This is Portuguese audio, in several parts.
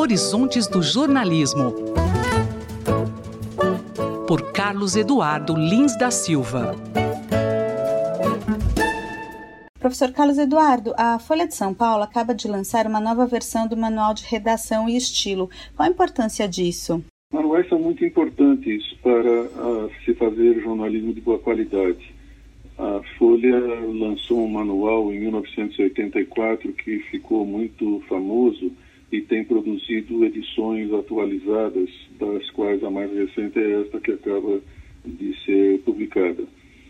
Horizontes do Jornalismo, por Carlos Eduardo Lins da Silva. Professor Carlos Eduardo, a Folha de São Paulo acaba de lançar uma nova versão do Manual de Redação e Estilo. Qual a importância disso? Manuais são muito importantes para se fazer jornalismo de boa qualidade. A Folha lançou um manual em 1984 que ficou muito famoso e tem produzido edições atualizadas, das quais a mais recente é esta que acaba de ser publicada.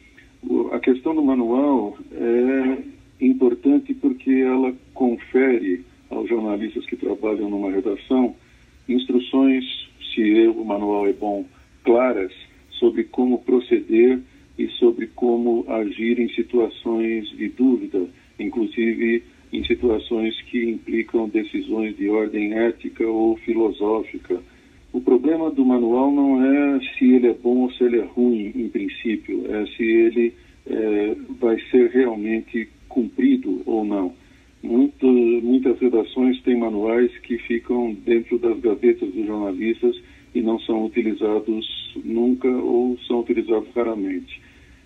A questão do manual é importante porque ela confere aos jornalistas que trabalham numa redação instruções, se o manual é bom, claras sobre como proceder e sobre como agir em situações de dúvida, inclusive em situações que implicam decisões de ordem ética ou filosófica. O problema do manual não é se ele é bom ou se ele é ruim, em princípio, é se ele vai ser realmente cumprido ou não. Muitas redações têm manuais que ficam dentro das gavetas dos jornalistas e não são utilizados nunca ou são utilizados raramente.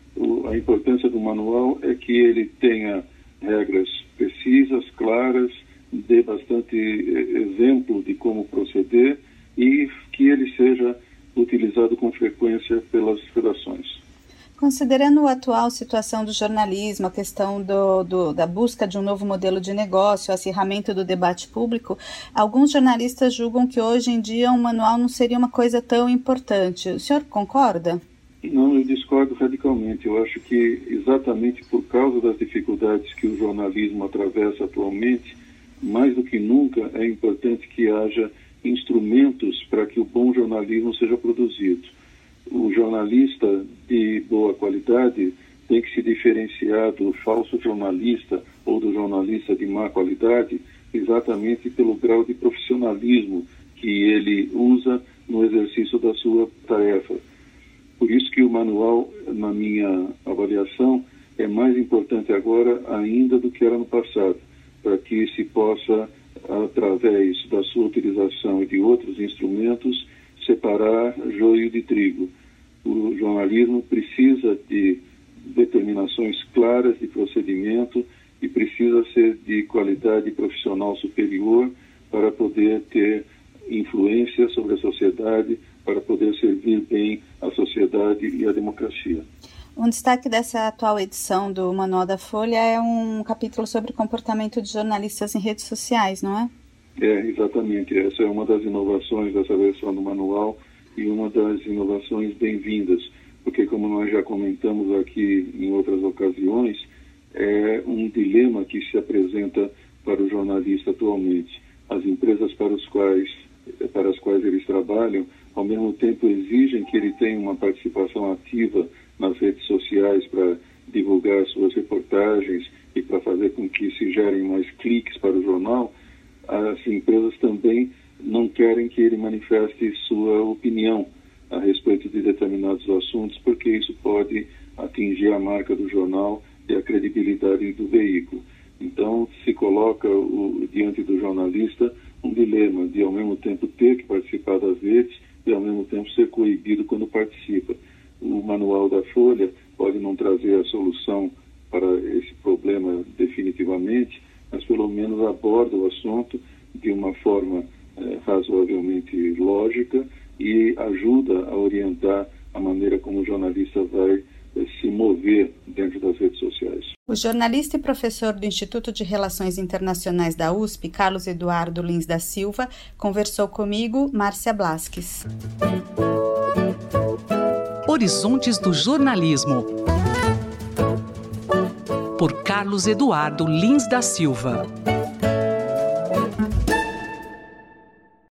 A importância do manual é que ele tenha regras precisas, claras, dê bastante exemplo de como proceder e que ele seja utilizado com frequência pelas redações. Considerando a atual situação do jornalismo, a questão da busca de um novo modelo de negócio, o acirramento do debate público, alguns jornalistas julgam que hoje em dia um manual não seria uma coisa tão importante. O senhor concorda? Não, eu discordo radicalmente. Eu acho que exatamente por causa das dificuldades que o jornalismo atravessa atualmente, mais do que nunca é importante que haja instrumentos para que o bom jornalismo seja produzido. O jornalista de boa qualidade tem que se diferenciar do falso jornalista ou do jornalista de má qualidade exatamente pelo grau de profissionalismo que ele usa no exercício da sua tarefa. Por isso que o manual, na minha avaliação, é mais importante agora ainda do que era no passado, para que se possa, através da sua utilização e de outros instrumentos, separar joio de trigo. O jornalismo precisa de determinações claras de procedimento e precisa ser de qualidade profissional superior para poder ter influência sobre a sociedade, para poder servir bem a sociedade e a democracia. Um destaque dessa atual edição do Manual da Folha é um capítulo sobre o comportamento de jornalistas em redes sociais, não é? Exatamente. Essa é uma das inovações dessa versão do manual e uma das inovações bem-vindas, porque como nós já comentamos aqui em outras ocasiões, é um dilema que se apresenta para o jornalista atualmente. As empresas para as quais eles trabalham, ao mesmo tempo exigem que ele tenha uma participação ativa nas redes sociais para divulgar suas reportagens e para fazer com que se gerem mais cliques para o jornal. As empresas também não querem que ele manifeste sua opinião a respeito de determinados assuntos, porque isso pode atingir a marca do jornal e a credibilidade do veículo. Então, se coloca diante do jornalista um dilema de, ao mesmo tempo, ter que participar das redes e, ao mesmo tempo, ser coibido quando participa. O manual da Folha pode não trazer a solução para esse problema definitivamente, mas pelo menos aborda o assunto de uma forma razoavelmente lógica e ajuda a orientar a maneira como o jornalista vai se mover dentro das redes sociais. O jornalista e professor do Instituto de Relações Internacionais da USP, Carlos Eduardo Lins da Silva, conversou comigo, Márcia Blasques. Horizontes do Jornalismo, por Carlos Eduardo Lins da Silva.